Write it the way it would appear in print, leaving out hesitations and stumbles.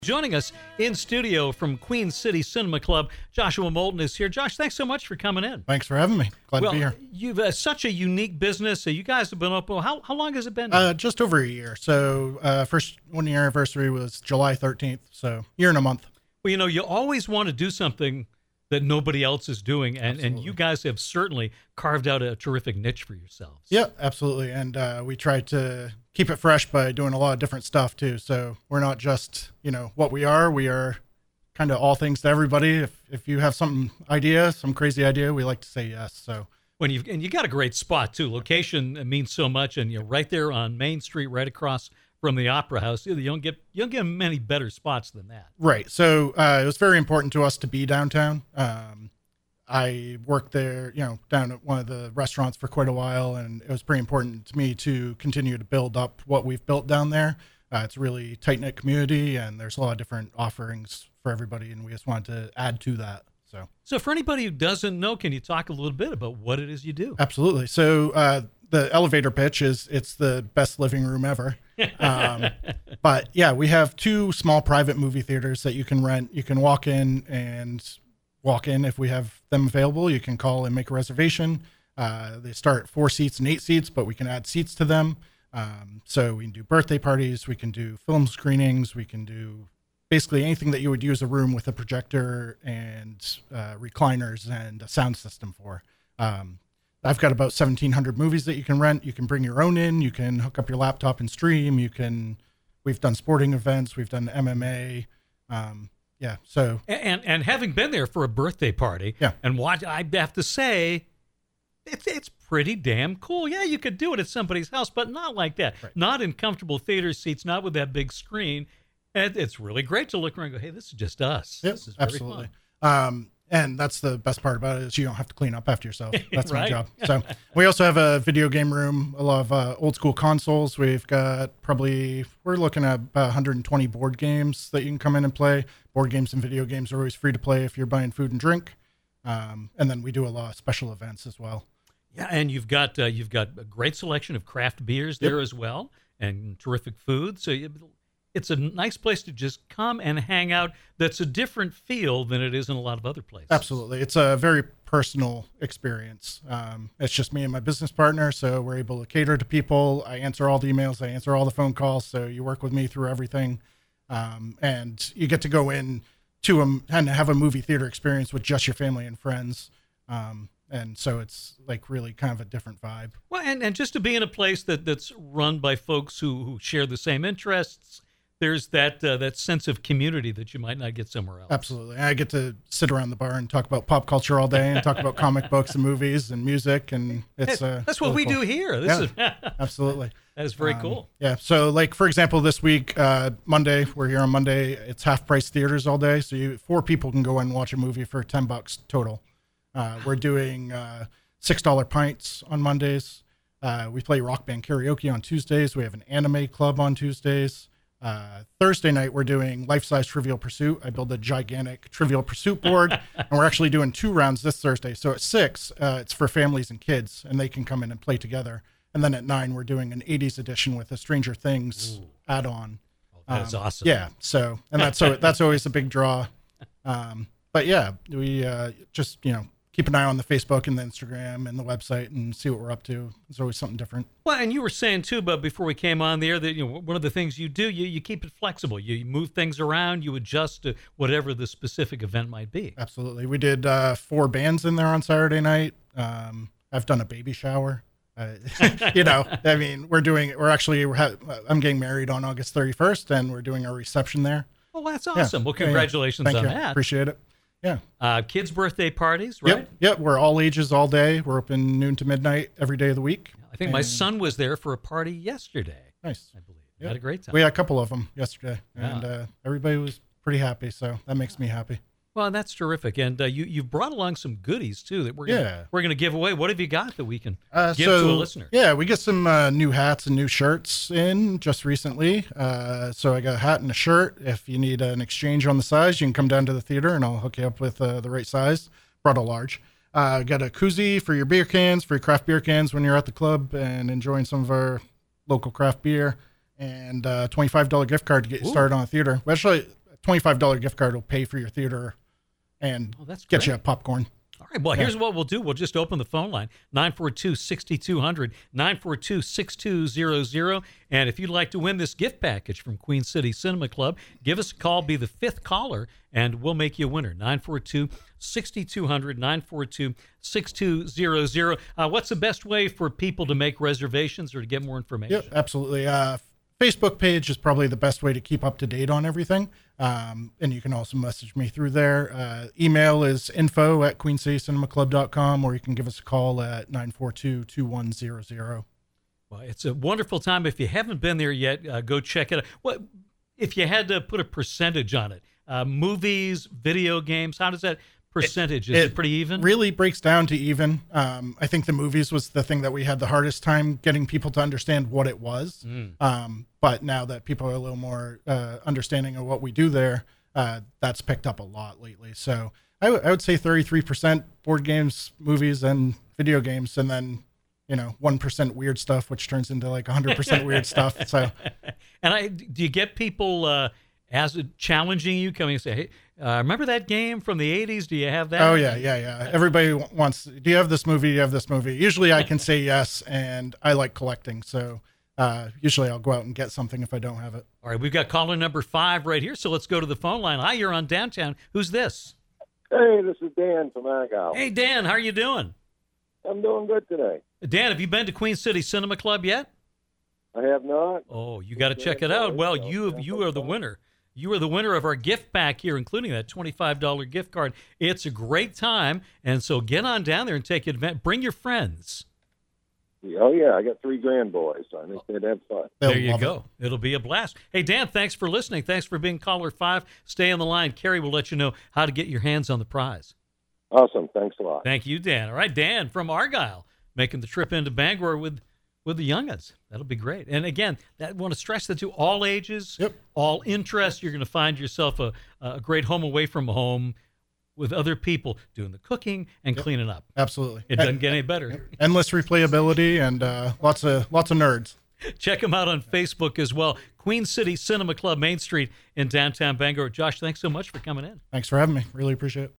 Joining us in studio from Queen City Cinema Club, Joshua Moulton is here. Josh, thanks so much for coming in. Thanks for having me. Glad to be here. You've such a unique business. You guys have been open. How long has it been? Just over a year. So first 1 year anniversary was July 13th. So year and a month. Well, you always want to do something that nobody else is doing, and you guys have certainly carved out a terrific niche for yourselves. Yeah, absolutely. And we try to keep it fresh by doing a lot of different stuff too. So we're not just, what we are kind of all things to everybody. If you have some crazy idea, we like to say yes. So and you got a great spot too. Location means so much, and you're right there on Main Street, right across from the Opera House. You don't get many better spots than that. Right. So it was very important to us to be downtown. I worked there, down at one of the restaurants for quite a while, and it was pretty important to me to continue to build up what we've built down there. It's a really tight-knit community, and there's a lot of different offerings for everybody, and we just wanted to add to that. So for anybody who doesn't know, can you talk a little bit about what it is you do? Absolutely. So the elevator pitch is it's the best living room ever. But yeah, we have 2 small private movie theaters that you can rent. You can walk in if we have them available. You can call and make a reservation. They start at 4 seats and 8 seats, but we can add seats to them. So we can do birthday parties, we can do film screenings, we can do basically anything that you would use a room with a projector and recliners and a sound system for. I've got about 1,700 movies that you can rent. You can bring your own in. You can hook up your laptop and stream. We've done sporting events. We've done MMA. Yeah. So and having been there for a birthday party, and watch, I have to say, it's pretty damn cool. Yeah, you could do it at somebody's house, but not like that. Right. Not in comfortable theater seats. Not with that big screen. And it's really great to look around and go, hey, this is just us. Yep, this is very absolutely fun. And that's the best part about it is you don't have to clean up after yourself. That's right. My job. So we also have a video game room, a lot of old school consoles. We've got we're looking at about 120 board games that you can come in and play. Board games and video games are always free to play if you're buying food and drink. And then we do a lot of special events as well. Yeah, and you've got a great selection of craft beers there as well, and terrific food. So it's a nice place to just come and hang out. That's a different feel than it is in a lot of other places. Absolutely. It's a very personal experience. It's just me and my business partner, so we're able to cater to people. I answer all the emails. I answer all the phone calls, so you work with me through everything. And you get to go in to and have a movie theater experience with just your family and friends. And so it's like really kind of a different vibe. Well, and just to be in a place that's run by folks who share the same interests, there's that sense of community that you might not get somewhere else. Absolutely. I get to sit around the bar and talk about pop culture all day and talk about comic books and movies and music. And that's what really we cool. do here. Absolutely. That is very cool. Yeah. So like, for example, this week, Monday, we're here on Monday. It's half price theaters all day. So 4 people can go in and watch a movie for $10 total. We're doing $6 pints on Mondays. We play rock band karaoke on Tuesdays. We have an anime club on Tuesdays. Thursday night, we're doing life-size Trivial Pursuit. I build a gigantic Trivial Pursuit board, and we're actually doing 2 rounds this Thursday. So at 6, it's for families and kids, and they can come in and play together. And then at 9, we're doing an 80s edition with a Stranger Things add-on. Oh, that's awesome. Yeah. So, and that's always a big draw. But yeah, we just, keep an eye on the Facebook and the Instagram and the website and see what we're up to. There's always something different. Well, and you were saying too, but before we came on there, that one of the things you do, you keep it flexible. You move things around. You adjust to whatever the specific event might be. Absolutely. We did 4 bands in there on Saturday night. I've done a baby shower. I'm getting married on August 31st, and we're doing our reception there. Oh, that's awesome. Yeah. Well, congratulations on that. Appreciate it. Yeah. Kids' birthday parties, right? Yep. We're all ages all day. We're open noon to midnight every day of the week. I think my son was there for a party yesterday. Nice. I believe. Yep. Had a great time. We had a couple of them yesterday, and everybody was pretty happy. So that makes me happy. Well, that's terrific. And you've brought along some goodies, too, that we're gonna give away. What have you got that we can give to a listener? Yeah, we get some new hats and new shirts in just recently. So I got a hat and a shirt. If you need an exchange on the size, you can come down to the theater, and I'll hook you up with the right size. Brought a large. Got a koozie for your beer cans, for your craft beer cans when you're at the club and enjoying some of our local craft beer. And $25 gift card to get you started on a theater. We actually $25 gift card will pay for your theater and get you a popcorn. All right, well, here's what we'll do. We'll just open the phone line, 942-6200, 942-6200. And if you'd like to win this gift package from Queen City Cinema Club, give us a call, be the 5th caller, and we'll make you a winner, 942-6200, 942-6200. What's the best way for people to make reservations or to get more information? Yep, absolutely. Facebook page is probably the best way to keep up to date on everything. And you can also message me through there. Email is info@queencitycinemaclub.com, or you can give us a call at 942-2100. Well, it's a wonderful time. If you haven't been there yet, go check it out. What if you had to put a percentage on it? Movies, video games, how does that percentage? Is it pretty even? Really breaks down to even. I think the movies was the thing that we had the hardest time getting people to understand what it was. But now that people are a little more understanding of what we do there, that's picked up a lot lately. So I would say 33% board games, movies, and video games, and then 1% weird stuff, which turns into like 100% weird stuff. So, and do you get people as challenging you, coming and say, "Hey, remember that game from the 80s? Do you have that?" Oh yeah. Everybody wants. Do you have this movie? Do you have this movie? Usually, I can say yes, and I like collecting, so usually I'll go out and get something if I don't have it. All right, we've got caller number 5 right here, so let's go to the phone line. Hi, you're on Downtown. Who's this? Hey, this is Dan from Argyle. Hey, Dan, how are you doing? I'm doing good today. Dan, have you been to Queen City Cinema Club yet? I have not. Oh, you got to check it out. Well, you are the winner. You are the winner of our gift pack here, including that $25 gift card. It's a great time, and so get on down there and take advantage. Bring your friends. Oh, yeah. I got 3 grandboys, so I think they'd have fun. There you go. It'll be a blast. Hey, Dan, thanks for listening. Thanks for being caller 5. Stay on the line. Carrie will let you know how to get your hands on the prize. Awesome. Thanks a lot. Thank you, Dan. All right, Dan from Argyle, making the trip into Bangor with the young'uns. That'll be great. And again, I want to stress that to all ages, all interests, you're going to find yourself a great home away from home with other people doing the cooking and cleaning up. Absolutely. It doesn't get any better. Endless replayability and lots of nerds. Check them out on Facebook as well. Queen City Cinema Club, Main Street in downtown Bangor. Josh, thanks so much for coming in. Thanks for having me. Really appreciate it.